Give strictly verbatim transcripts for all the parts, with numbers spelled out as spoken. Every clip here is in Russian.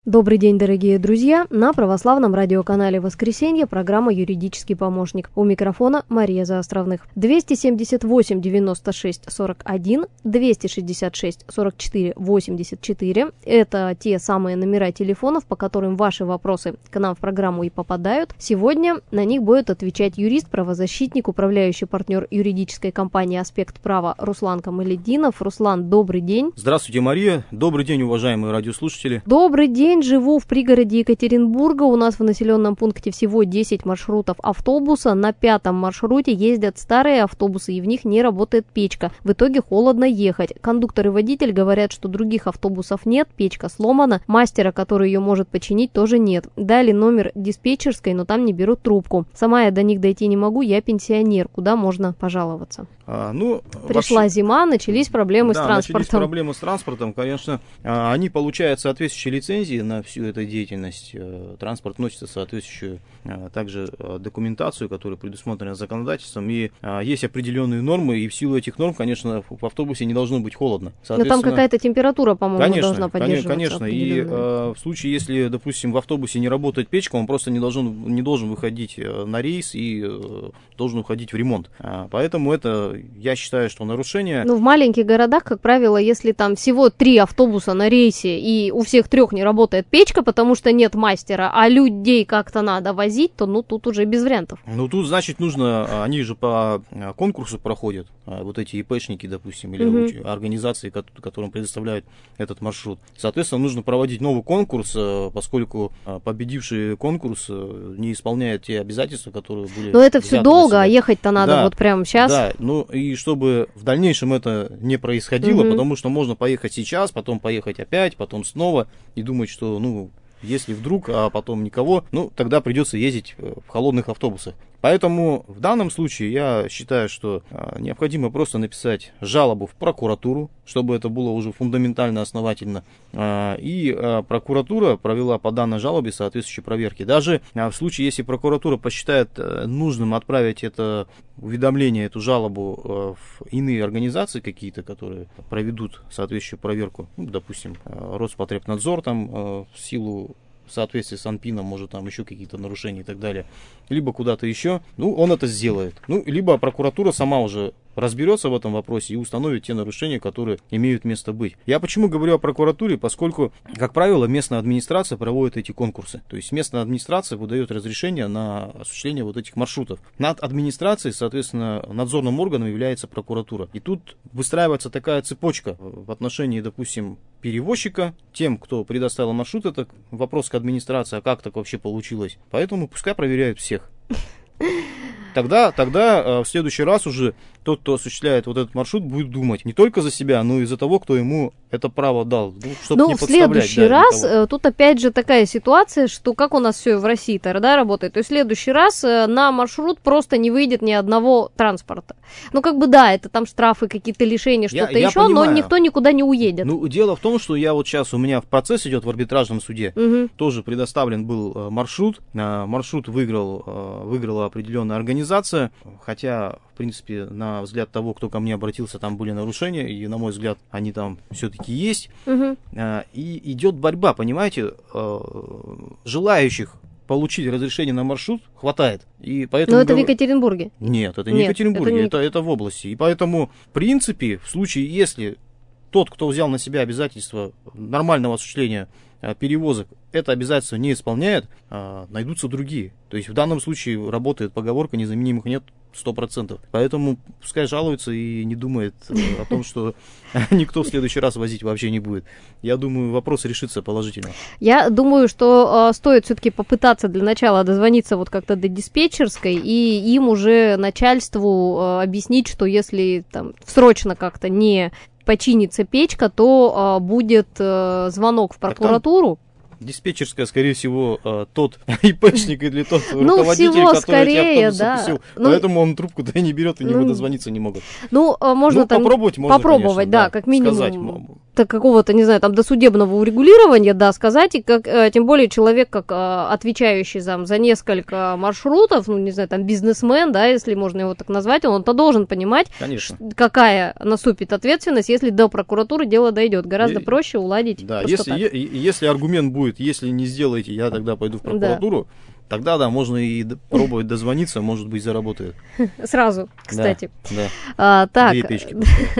Добрый день, дорогие друзья! На православном радиоканале «Воскресенье» программа «Юридический помощник». У микрофона Мария Заостровных. двести семьдесят восемь девяносто шесть сорок один, двести шестьдесят шесть сорок четыре восемьдесят четыре. Это те самые номера телефонов, по которым ваши вопросы к нам в программу и попадают. Сегодня на них будет отвечать юрист, правозащитник, управляющий партнер юридической компании «Аспект права» Руслан Камалетдинов. Руслан, добрый день. Здравствуйте, Мария. Добрый день, уважаемые радиослушатели. Добрый день. Живу в пригороде Екатеринбурга. У нас в населенном пункте всего десять маршрутов автобуса. На пятом маршруте ездят старые автобусы, и в них не работает печка. В итоге холодно ехать. Кондуктор и водитель говорят, что других автобусов нет, печка сломана, мастера, который ее может починить, тоже нет. Дали номер диспетчерской, но там не берут трубку. Сама я до них дойти не могу, я пенсионер. Куда можно пожаловаться? А, ну, Пришла вообще... зима, начались проблемы да, с транспортом. начались проблемы с транспортом, конечно. Они получают соответствующие лицензии на всю эту деятельность. Транспорт носится соответствующую также документацию, которая предусмотрена законодательством. И есть определенные нормы, и в силу этих норм, конечно, в автобусе не должно быть холодно. Но там какая-то температура, по-моему, конечно, должна поддерживаться. Конечно, и э, в случае, если, допустим, в автобусе не работает печка, он просто не должен, не должен выходить на рейс и э, должен уходить в ремонт. А, поэтому это, я считаю, что нарушение... Ну, в маленьких городах, как правило, если там всего три автобуса на рейсе, и у всех трех не работает печка, потому что нет мастера, а людей как-то надо возить, то ну тут уже без вариантов. Ну тут, значит, нужно, они же по конкурсу проходят, вот эти ИПшники, допустим, или угу. организации, которым предоставляют этот маршрут. Соответственно, нужно проводить новый конкурс, поскольку победивший конкурс не исполняет те обязательства, которые были... Но это все долго, а ехать-то надо да, вот прямо сейчас. Да, ну и чтобы в дальнейшем это не происходило, угу. потому что можно поехать сейчас, потом поехать опять, потом снова и думать, что ну, если вдруг, а потом никого, ну, тогда придется ездить в холодных автобусах. Поэтому в данном случае я считаю, что а, необходимо просто написать жалобу в прокуратуру, чтобы это было уже фундаментально основательно. А, и а, прокуратура провела по данной жалобе соответствующие проверки. Даже а, в случае, если прокуратура посчитает а, нужным отправить это уведомление, эту жалобу а, в иные организации какие-то, которые проведут соответствующую проверку, ну, допустим, а, Роспотребнадзор там а, в силу в соответствии с АНПИНом, может там еще какие-то нарушения и так далее, либо куда-то еще, ну, он это сделает. Ну, либо прокуратура сама уже разберется в этом вопросе и установит те нарушения, которые имеют место быть. Я почему говорю о прокуратуре, поскольку, как правило, местная администрация проводит эти конкурсы. То есть местная администрация выдает разрешение на осуществление вот этих маршрутов. Над администрацией, соответственно, надзорным органом является прокуратура. И тут выстраивается такая цепочка в отношении, допустим, перевозчика, тем, кто предоставил маршрут, это вопрос к администрации, а как так вообще получилось. Поэтому пускай проверяют всех. Тогда, тогда в следующий раз уже тот, кто осуществляет вот этот маршрут, будет думать не только за себя, но и за того, кто ему это право дал. Ну, чтобы ну не в следующий да, раз, никого. Тут опять же такая ситуация, что как у нас все в России-то, да, работает, то есть в следующий раз на маршрут просто не выйдет ни одного транспорта. Ну, как бы да, это там штрафы, какие-то лишения, что-то я, я еще, понимаю. Но никто никуда не уедет. Ну, дело в том, что я вот сейчас, у меня в процесс идет в арбитражном суде, угу. тоже предоставлен был маршрут, маршрут выиграл, выиграла определенная организация, хотя, в принципе, на взгляд того, кто ко мне обратился, там были нарушения, и, на мой взгляд, они там все-таки есть. Угу. И идет борьба, понимаете, желающих получить разрешение на маршрут хватает. И поэтому... Но это в Екатеринбурге? Нет, это не Нет, в Екатеринбурге, это, не... это, это в области. И поэтому, в принципе, в случае, если тот, кто взял на себя обязательство нормального осуществления перевозок, это обязательство не исполняет, найдутся другие. То есть в данном случае работает поговорка «незаменимых нет» сто процентов. Поэтому пускай жалуется и не думает о том, что никто в следующий раз возить вообще не будет. Я думаю, вопрос решится положительно. Я думаю, что э, стоит все-таки попытаться для начала дозвониться вот как-то до диспетчерской и им уже начальству э, объяснить, что если там срочно как-то не починится печка, то э, будет э, звонок в прокуратуру. Диспетчерская, скорее всего, тот ИПшник или тот ну, руководитель, всего который скорее, эти автобусы да. пустил. Ну, поэтому он трубку-то и не берет, и ну, него дозвониться не могут. Ну, можно ну, там попробовать, можно, попробовать, конечно, да, да, как минимум. Сказать, до какого-то, не знаю, там, досудебного урегулирования, да, сказать, и как, тем более человек, как отвечающий там, за несколько маршрутов, ну, не знаю, там, бизнесмен, да, если можно его так назвать, он-то должен понимать, Конечно. какая наступит ответственность, если до прокуратуры дело дойдет. Гораздо и, проще уладить. Да, если, е- если аргумент будет, если не сделаете, я тогда пойду в прокуратуру, да. Тогда, да, можно и пробовать дозвониться, может быть, заработает. Сразу, кстати. Да, да. А, так. Две печки.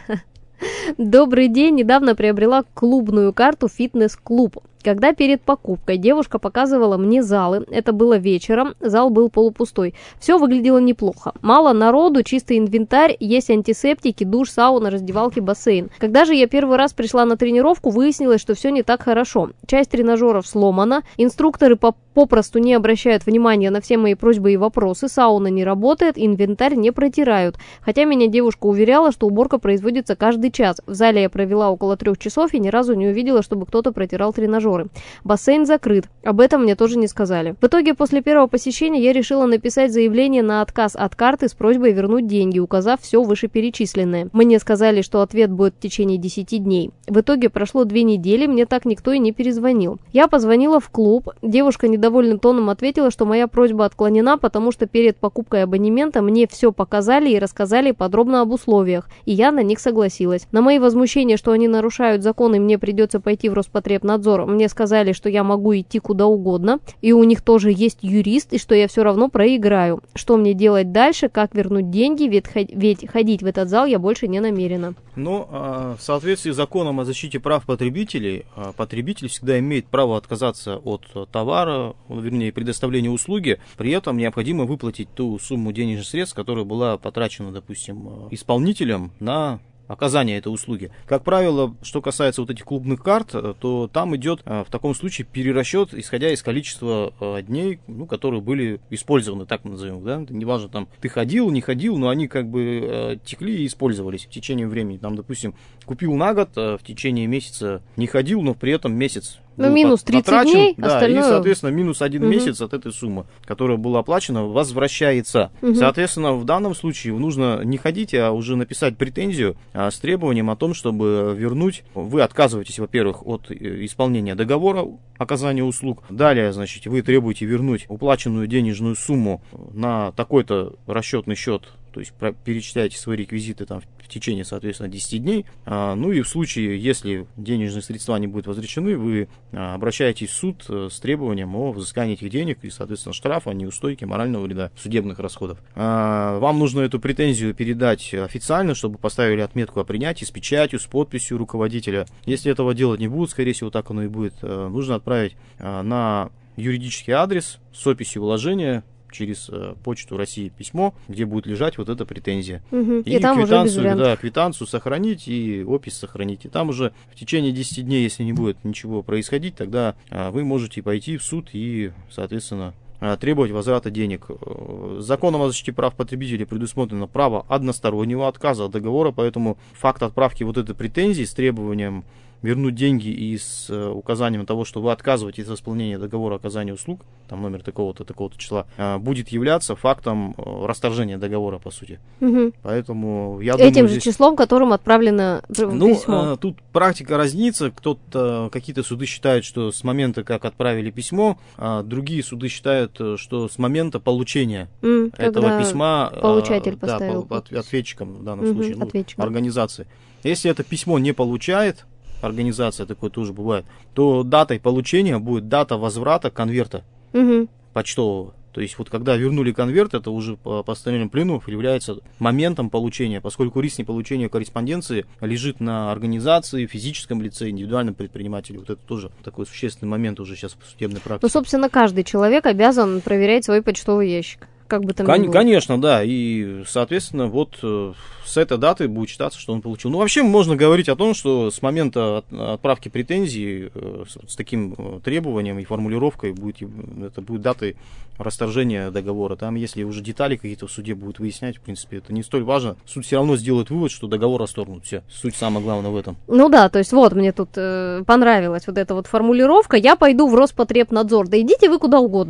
Добрый день. Недавно приобрела клубную карту «Фитнес-клуб». Когда перед покупкой девушка показывала мне залы, это было вечером, зал был полупустой. Все выглядело неплохо. Мало народу, чистый инвентарь, есть антисептики, душ, сауна, раздевалки, бассейн. Когда же я первый раз пришла на тренировку, выяснилось, что все не так хорошо. Часть тренажеров сломана, инструкторы по попросту не обращают внимания на все мои просьбы и вопросы, сауна не работает, инвентарь не протирают. Хотя меня девушка уверяла, что уборка производится каждый час. В зале я провела около трех часов и ни разу не увидела, чтобы кто-то протирал тренажеры. Бассейн закрыт. Об этом мне тоже не сказали. В итоге, после первого посещения я решила написать заявление на отказ от карты с просьбой вернуть деньги, указав все вышеперечисленное. Мне сказали, что ответ будет в течение десяти дней. В итоге прошло две недели, мне так никто и не перезвонил. Я позвонила в клуб. Девушка недовольным тоном ответила, что моя просьба отклонена, потому что перед покупкой абонемента мне все показали и рассказали подробно об условиях, и я на них согласилась. На мои возмущения, что они нарушают закон и мне придется пойти в Роспотребнадзор, мне сказали, что я могу идти куда угодно, и у них тоже есть юрист, и что я все равно проиграю. Что мне делать дальше, как вернуть деньги, ведь, ведь ходить в этот зал я больше не намерена. Ну, в соответствии с законом о защите прав потребителей, потребитель всегда имеет право отказаться от товара, вернее, предоставления услуги, при этом необходимо выплатить ту сумму денежных средств, которая была потрачена, допустим, исполнителем на оказания этой услуги. Как правило, что касается вот этих клубных карт, то там идет в таком случае перерасчет, исходя из количества дней, ну, которые были использованы, так мы назовем, да, неважно, там, ты ходил, не ходил, но они как бы текли и использовались в течение времени. Там, допустим, купил на год, в течение месяца не ходил, но при этом месяц ну, минус тридцать потрачен, дней, да, остальное... и, соответственно, минус один угу. месяц от этой суммы, которая была оплачена, возвращается. Угу. Соответственно, в данном случае нужно не ходить, а уже написать претензию а, с требованием о том, чтобы вернуть. Вы отказываетесь, во-первых, от исполнения договора оказания услуг. Далее, значит, вы требуете вернуть уплаченную денежную сумму на такой-то расчетный счет, то есть перечисляете свои реквизиты там в течение, соответственно, десяти дней. А, ну и в случае, если денежные средства не будут возвращены, вы а, обращаетесь в суд с требованием о взыскании этих денег и, соответственно, штрафа, неустойки, морального вреда, судебных расходов. А, вам нужно эту претензию передать официально, чтобы поставили отметку о принятии с печатью, с подписью руководителя. Если этого делать не будут, скорее всего, так оно и будет, а, нужно отправить а, на юридический адрес с описью вложения через э, почту России письмо, где будет лежать вот эта претензия. Угу. И, и там квитанцию, уже без да, квитанцию сохранить и опись сохранить. И там уже в течение десяти дней, если не будет ничего происходить, тогда э, вы можете пойти в суд и, соответственно, э, требовать возврата денег. Законом о защите прав потребителей предусмотрено право одностороннего отказа от договора, поэтому факт отправки вот этой претензии с требованием вернуть деньги и с э, указанием того, что вы отказываетесь от исполнения договора оказания услуг, там номер такого-то, такого-то числа, э, будет являться фактом э, расторжения договора, по сути. Угу. Поэтому я Этим думаю, же здесь... числом, которым отправлено ну, письмо. Э, тут практика разнится. Кто-то, какие-то суды считают, что с момента, как отправили письмо, а другие суды считают, что с момента получения mm, этого письма получатель э, поставил. Да, ответчиком в данном угу, случае, ну, ответчиком. организации. Если это письмо не получает, организация, такое тоже бывает, то датой получения будет дата возврата конверта угу. почтового. То есть вот когда вернули конверт, это уже по постановлению пленумов является моментом получения, поскольку риск неполучения корреспонденции лежит на организации, физическом лице, индивидуальном предпринимателе. Вот это тоже такой существенный момент уже сейчас в судебной практике. Ну, собственно, каждый человек обязан проверять свой почтовый ящик. Как бы там Кон- ни было. Конечно, да. И, соответственно, вот э, с этой даты будет считаться, что он получил. Ну, вообще можно говорить о том, что с момента от, отправки претензий э, с, с таким э, требованием и формулировкой будет, это будет датой расторжения договора. Там, если уже детали какие-то в суде будут выяснять, в принципе, это не столь важно. Суд все равно сделает вывод, что договор расторгнут. Все. Суть самое главное в этом. Ну да, то есть вот мне тут э, понравилась вот эта вот формулировка. Я пойду в Роспотребнадзор. Да идите вы куда угодно.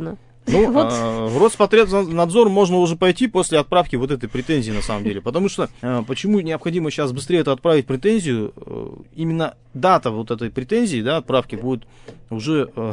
Ну, Вот. а, в Роспотребнадзор можно уже пойти после отправки вот этой претензии, на самом деле. Потому что, а, почему необходимо сейчас быстрее это отправить претензию, именно дата вот этой претензии, да, отправки будет уже а,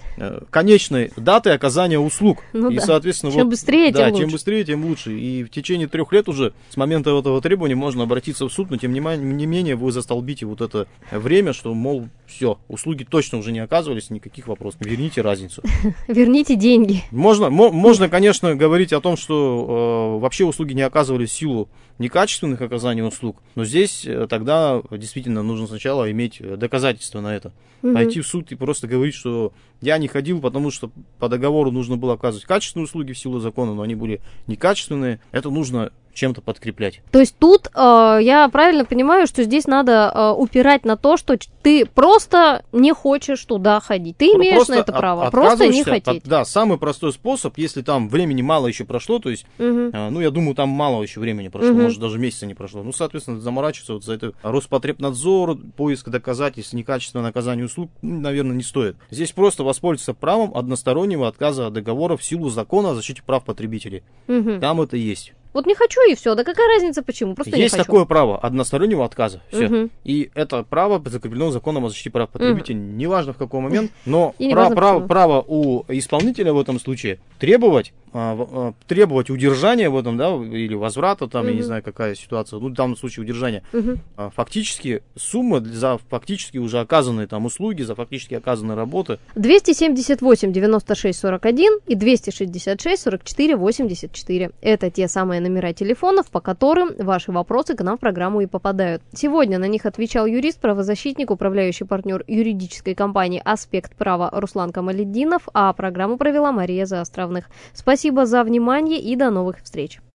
конечной датой оказания услуг. Ну и, да. соответственно, Чем вот, быстрее, да, тем лучше. чем быстрее, тем лучше. И в течение трех лет уже с момента этого требования можно обратиться в суд, но тем не менее вы застолбите вот это время, что, мол, все, услуги точно уже не оказывались, никаких вопросов. Верните разницу. Верните деньги. Можно, можно, конечно, говорить о том, что э, вообще услуги не оказывались в силу некачественных оказаний услуг, но здесь э, тогда действительно нужно сначала иметь доказательства на это. Угу. Пойти в суд и просто говорить, что я не ходил, потому что по договору нужно было оказывать качественные услуги в силу закона, но они были некачественные. Это нужно чем-то подкреплять. То есть тут э, я правильно понимаю, что здесь надо э, упирать на то, что ты просто не хочешь туда ходить. Ты имеешь просто на это право, от, просто не хотеть. От, да, самый простой способ, если там времени мало еще прошло, то есть, угу. э, ну, я думаю, там мало еще времени прошло, угу. может, даже месяца не прошло. Ну, соответственно, заморачиваться вот за это Роспотребнадзор, поиск доказательств, некачественное наказание услуг, ну, наверное, не стоит. Здесь просто воспользоваться правом одностороннего отказа от договора в силу закона о защите прав потребителей. Угу. Там это есть. Вот не хочу и все. Да какая разница почему? Просто есть не хочу. Такое право одностороннего отказа. Все. Угу. И это право закреплено законом о защите прав потребителей. Угу. Неважно в какой момент, но и право, право, право у исполнителя в этом случае требовать, а, а, требовать удержания в этом, да, или возврата, там, угу. я не знаю, какая ситуация, ну, в данном случае удержания. Угу. А, фактически суммы за фактически уже оказанные там услуги, за фактически оказанные работы. двести семьдесят восемь девяносто шесть сорок один и двести шестьдесят шесть сорок четыре восемьдесят четыре. Это те самые номера телефонов, по которым ваши вопросы к нам в программу и попадают. Сегодня на них отвечал юрист, правозащитник, управляющий партнер юридической компании «Аспект права» Руслан Камалетдинов, а программу провела Мария Заостровных. Спасибо за внимание и до новых встреч.